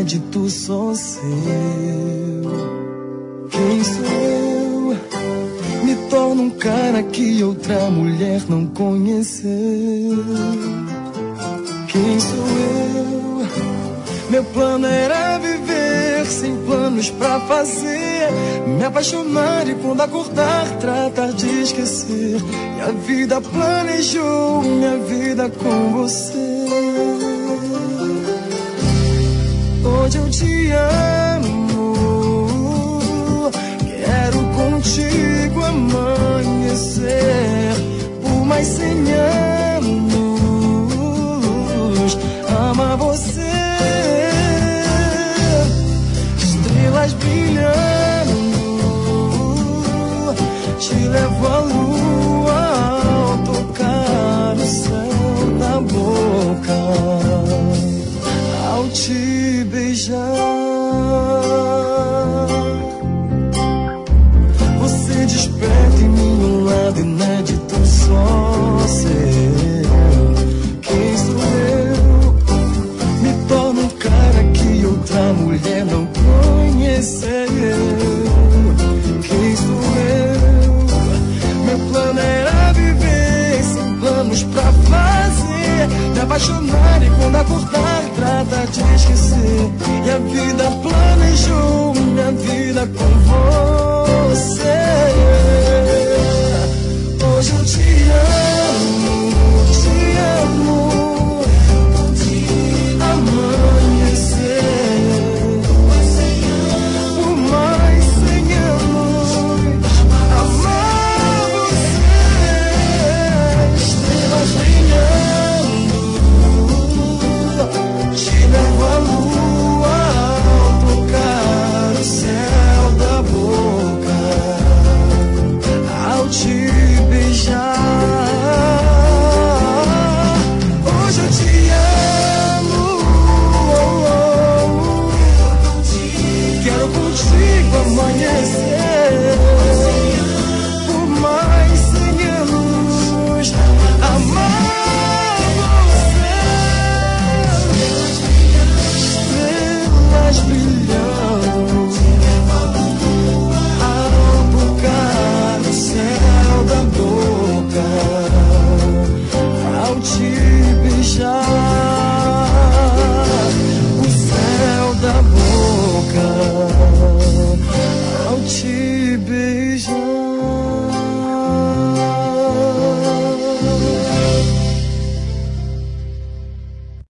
inédito só seu. Quem sou eu? Me torno um cara que outra mulher não conheceu. Quem sou eu? Meu plano era viver sem planos pra fazer, me apaixonar e quando acordar tratar de esquecer. E a vida planejou minha vida com você. Hoje eu te amo, quero contigo amanhecer por mais 100 anos, amar você. Estrelas brilhando, te levo à lua ao tocar o céu da boca, ao te beijar. Você desperta em mim um lado inédito só seu. Quem sou eu? Me torno um cara que outra mulher não conheceu. Quem sou eu? Meu plano era viver sem planos pra fazer, me apaixonar e quando acordar trata de esquecer. E a vida planejou minha vida com você.